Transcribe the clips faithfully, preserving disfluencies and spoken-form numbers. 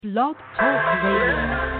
Blog Talk Radio.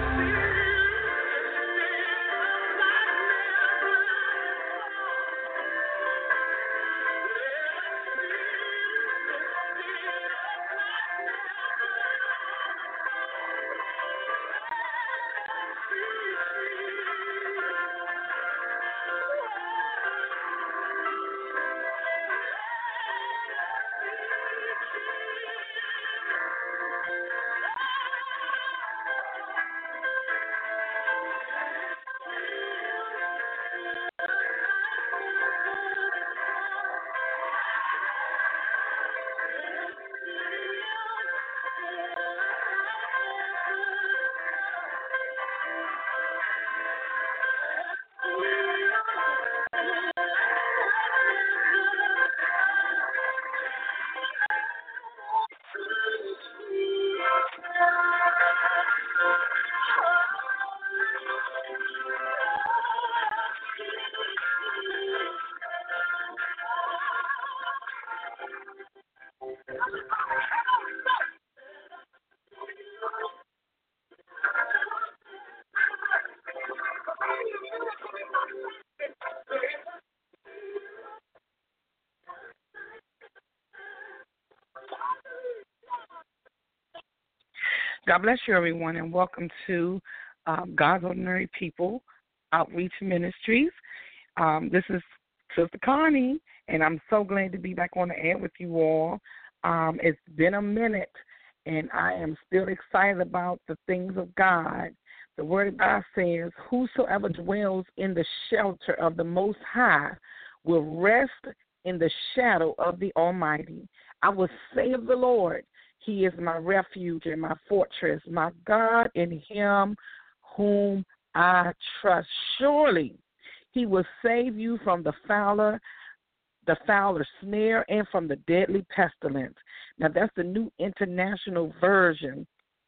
God bless you, everyone, and welcome to um, God's Ordinary People Outreach Ministries. Um, this is Sister Connie, and I'm so glad to be back on the air with you all. Um, it's been a minute, and I am still excited about the things of God. The Word of God says, whosoever dwells in the shelter of the Most High will rest in the shadow of the Almighty. I will say of the Lord, He is my refuge and my fortress, my God, in Him whom I trust. Surely He will save you from the fowler, the fowler snare, and from the deadly pestilence. Now, that's the New International Version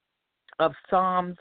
of Psalms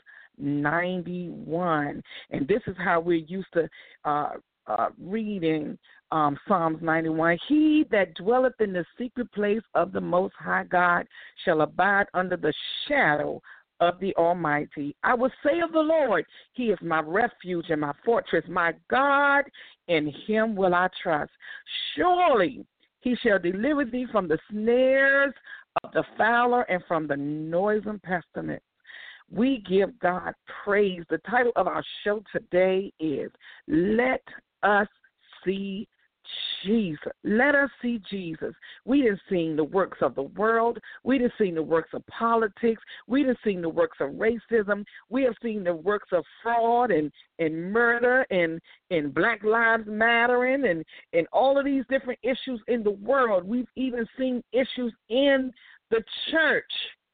ninety-one. And this is how we're used to uh, uh, reading um, Psalms ninety-one. He that dwelleth in the secret place of the Most High God shall abide under the shadow of the Almighty. I will say of the Lord, He is my refuge and my fortress, my God, in Him will I trust. Surely He shall deliver thee from the snares of the fowler and from the noisome pestilence. We give God praise. The title of our show today is Let Us See Jesus. Let us see Jesus. We done seen the works of the world. We done seen the works of politics. We done seen the works of racism. We have seen the works of fraud and, and murder and, and Black Lives Mattering and, and all of these different issues in the world. We've even seen issues in the church.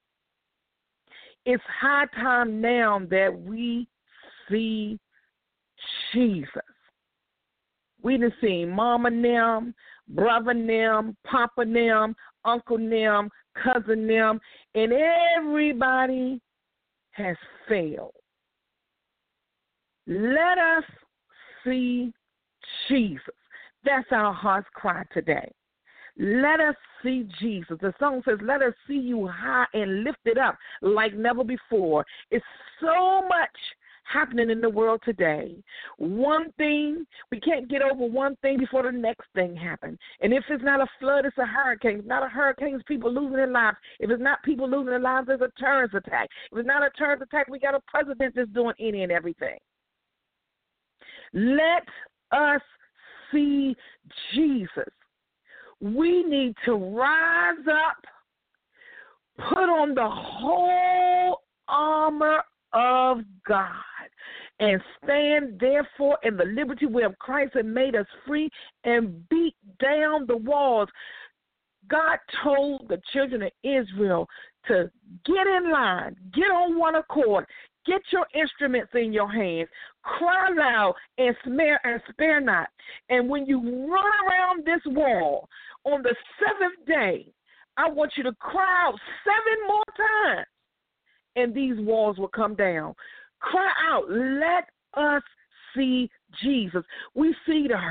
It's high time now that we see Jesus. We done seen Mama them, Brother them, Papa them, Uncle them, Cousin them, and everybody has failed. Let us see Jesus. That's our heart's cry today. Let us see Jesus. The song says, let us see you high and lifted up like never before. It's so much happening in the world today. One thing, we can't get over one thing before the next thing happens. And if it's not a flood, it's a hurricane. If it's not a hurricane, it's people losing their lives. If it's not people losing their lives, there's a terrorist attack. If it's not a terrorist attack, we got a president that's doing any and everything. Let us see Jesus. We need to rise up, put on the whole armor of God, and stand therefore in the liberty where Christ has made us free and beat down the walls. God told the children of Israel to get in line, get on one accord, get your instruments in your hands, cry loud and spare and spare not. And when you run around this wall on the seventh day, I want you to cry out seven more times, and these walls will come down. Cry out, let us see Jesus. We see the hurt.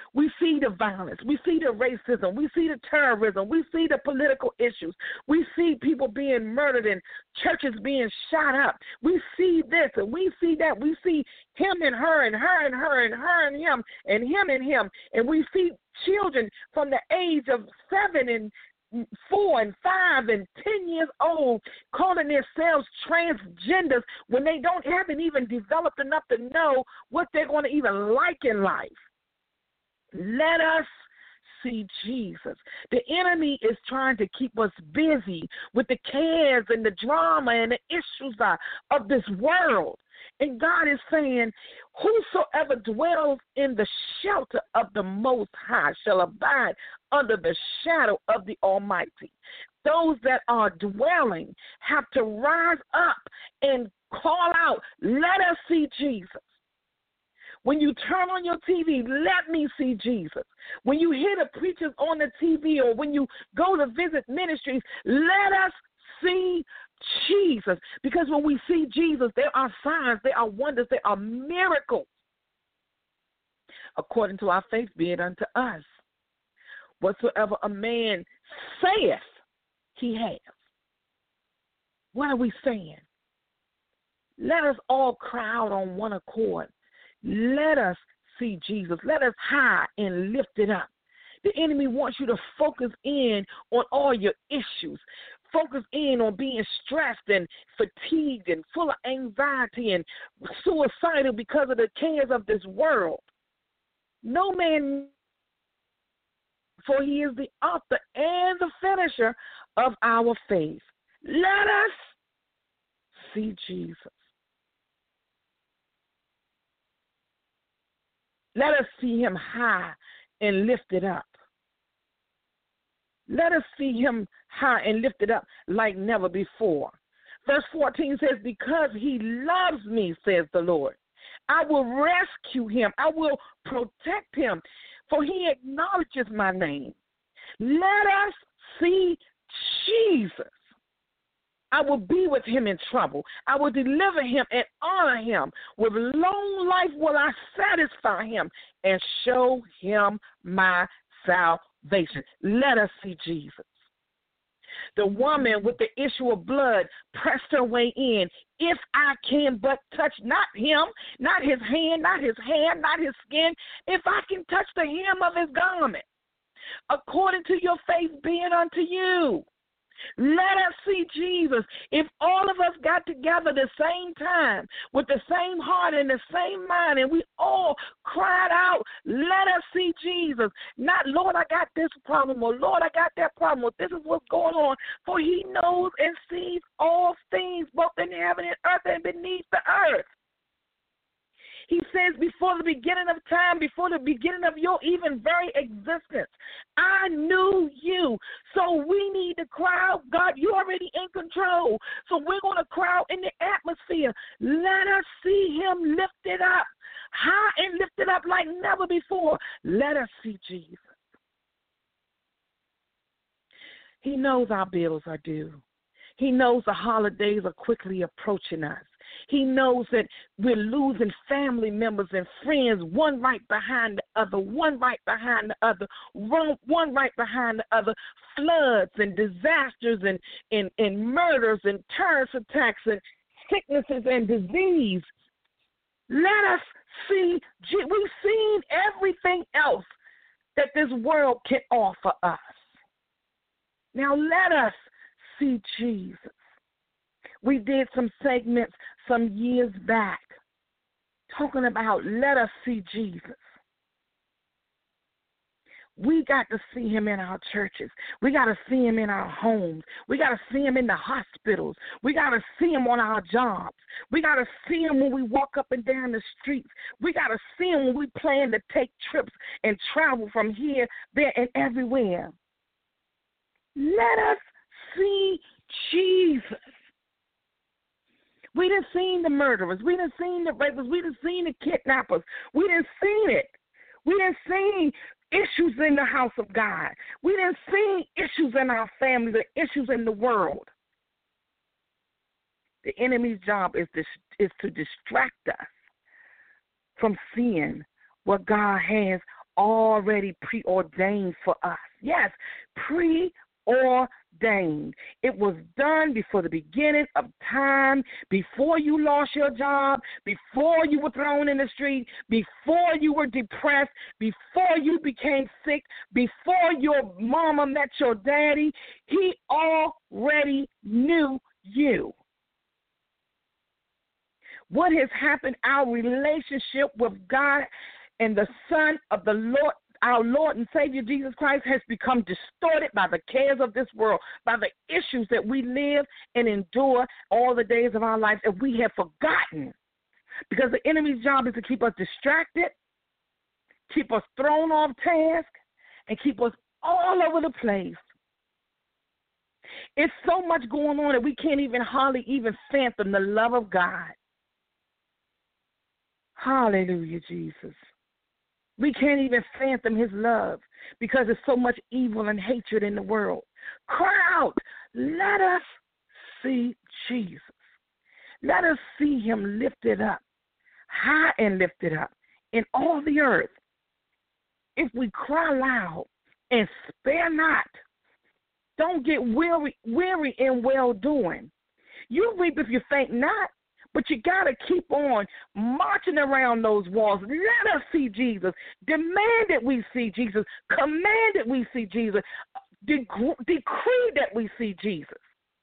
We see the violence. We see the racism. We see the terrorism. We see the political issues. We see people being murdered and churches being shot up. We see this and we see that. We see him and her and her and her and her and him and him and him. And we see children from the age of seven and four and five and ten years old calling themselves transgenders when they don't haven't even developed enough to know what they're going to even like in life. Let us see Jesus. The enemy is trying to keep us busy with the cares and the drama and the issues of this world. And God is saying, whosoever dwells in the shelter of the Most High shall abide under the shadow of the Almighty. Those that are dwelling have to rise up and call out, let us see Jesus. When you turn on your T V, let me see Jesus. When you hear the preachers on the T V or when you go to visit ministries, let us see Jesus. Because when we see Jesus, there are signs, there are wonders, there are miracles. According to our faith, be it unto us. Whatsoever a man saith, he has. What are we saying? Let us all cry out on one accord. Let us see Jesus. Let us high and lift it up. The enemy wants you to focus in on all your issues. Focus in on being stressed and fatigued and full of anxiety and suicidal because of the cares of this world. No man, for he is the author and the finisher of our faith. Let us see Jesus. Let us see him high and lifted up. Let us see him high and lifted up like never before. Verse fourteen says, because he loves me, says the Lord, I will rescue him. I will protect him, for he acknowledges my name. Let us see Jesus. I will be with him in trouble. I will deliver him and honor him. With long life will I satisfy him and show him my salvation. Let us see Jesus. The woman with the issue of blood pressed her way in. If I can but touch not him, not his hand, not his hand, not his skin, if I can touch the hem of his garment, according to your faith be it unto you. Let us see Jesus. If all of us got together the same time with the same heart and the same mind and we all cried out, let us see Jesus. Not, Lord, I got this problem, or Lord, I got that problem, or this is what's going on. For he knows and sees all things, both in heaven and earth and beneath the earth. He says, before the beginning of time, before the beginning of your even very existence, I knew you. So we need to cry out, God, you're already in control. So we're going to cry out in the atmosphere. Let us see him lifted up, high and lifted up like never before. Let us see Jesus. He knows our bills are due. He knows the holidays are quickly approaching us. He knows that we're losing family members and friends, one right behind the other, one right behind the other, one, one right behind the other, floods and disasters and, and, and murders and terrorist attacks and sicknesses and disease. Let us see, we've seen everything else that this world can offer us. Now let us see Jesus. We did some segments some years back talking about let us see Jesus. We got to see him in our churches. We got to see him in our homes. We got to see him in the hospitals. We got to see him on our jobs. We got to see him when we walk up and down the streets. We got to see him when we plan to take trips and travel from here, there, and everywhere. Let us see Jesus. We done seen the murderers. We done seen the rapists. We done seen the kidnappers. We done seen it. We done seen issues in the house of God. We done seen issues in our families, the issues in the world. The enemy's job is to, is to distract us from seeing what God has already preordained for us. Yes, preordained. It was done before the beginning of time, before you lost your job, before you were thrown in the street, before you were depressed, before you became sick, before your mama met your daddy. He already knew you. What has happened, our relationship with God and the Son of the Lord, our Lord and Savior Jesus Christ, has become distorted by the cares of this world, by the issues that we live and endure all the days of our life, and we have forgotten. Because the enemy's job is to keep us distracted, keep us thrown off task, and keep us all over the place. It's so much going on that we can't even hardly even fathom the love of God. Hallelujah, Jesus. We can't even fathom his love because there's so much evil and hatred in the world. Cry out, let us see Jesus. Let us see him lifted up, high and lifted up in all the earth. If we cry loud and spare not, don't get weary, weary in well-doing. You reap if you faint not. But you got to keep on marching around those walls. Let us see Jesus. Demand that we see Jesus. Command that we see Jesus. Decree that we see Jesus.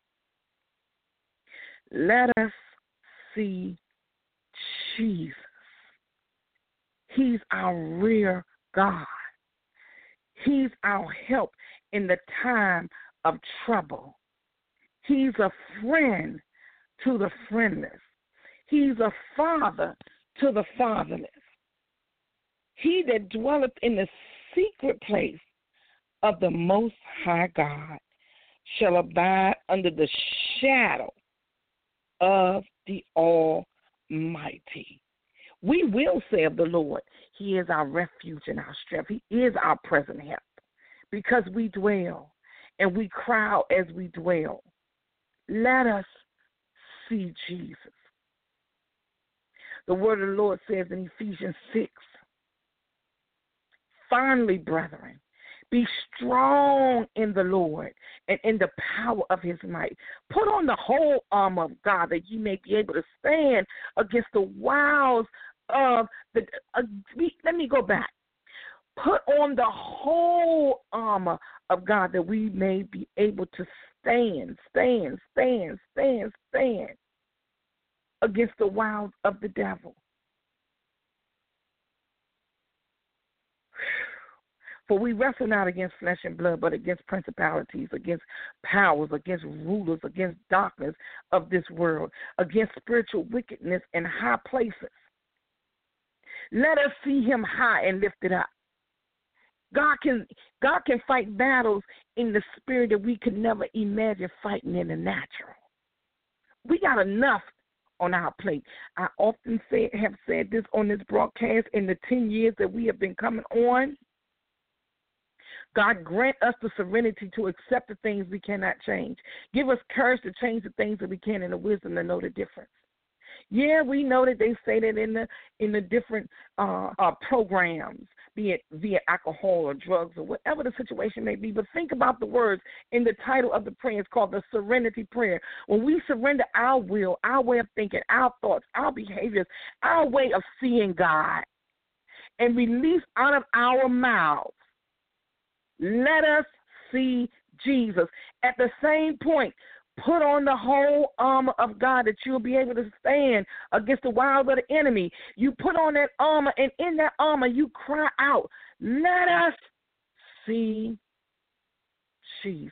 Let us see Jesus. He's our rear God. He's our help in the time of trouble. He's a friend to the friendless. He's a father to the fatherless. He that dwelleth in the secret place of the Most High God shall abide under the shadow of the Almighty. We will say of the Lord, he is our refuge and our strength. He is our present help because we dwell and we cry out as we dwell. Let us see Jesus. The word of the Lord says in Ephesians six, finally, brethren, be strong in the Lord and in the power of his might. Put on the whole armor of God that you may be able to stand against the wiles of the, uh, let me go back. Put on the whole armor of God that we may be able to stand, stand, stand, stand, stand against the wiles of the devil. For we wrestle not against flesh and blood, but against principalities, against powers, against rulers, against darkness of this world, against spiritual wickedness in high places. Let us see him high and lifted up. God can God can fight battles in the spirit that we could never imagine fighting in the natural. We got enough on our plate. I often say, have said this on this broadcast in the ten years that we have been coming on. God grant us the serenity to accept the things we cannot change. Give us courage to change the things that we can and the wisdom to know the difference. Yeah, we know that they say that in the in the different uh, uh, programs, be it via alcohol or drugs or whatever the situation may be. But think about the words in the title of the prayer. It's called the Serenity Prayer. When we surrender our will, our way of thinking, our thoughts, our behaviors, our way of seeing God, and release out of our mouths, let us see Jesus. At the same point, put on the whole armor of God that you'll be able to stand against the wiles of the enemy. You put on that armor, and in that armor you cry out, let us see Jesus.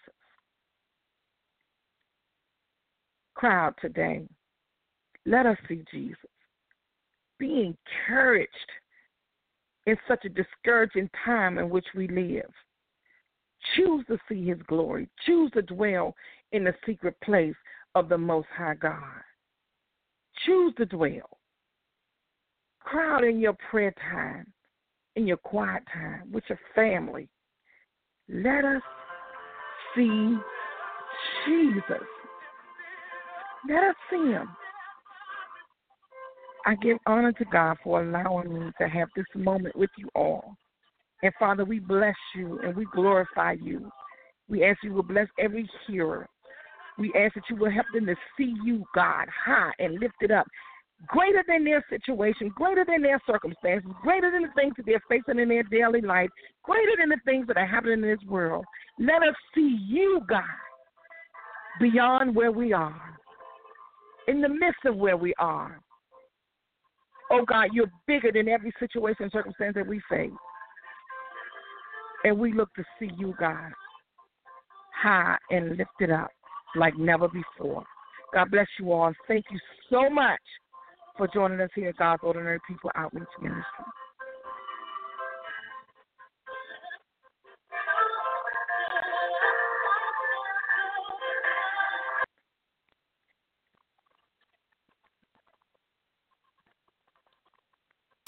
Cry out today. Let us see Jesus. Be encouraged in such a discouraging time in which we live. Choose to see his glory. Choose to dwell in the secret place of the Most High God. Choose to dwell. Cry out in your prayer time, in your quiet time, with your family. Let us see Jesus. Let us see him. I give honor to God for allowing me to have this moment with you all. And, Father, we bless you and we glorify you. We ask you will bless every hearer. We ask that you will help them to see you, God, high and lifted up, greater than their situation, greater than their circumstances, greater than the things that they're facing in their daily life, greater than the things that are happening in this world. Let us see you, God, beyond where we are, in the midst of where we are. Oh, God, you're bigger than every situation and circumstance that we face. And we look to see you, God, high and lifted up like never before. God bless you all. Thank you so much for joining us here at God's Ordinary People Outreach Ministry.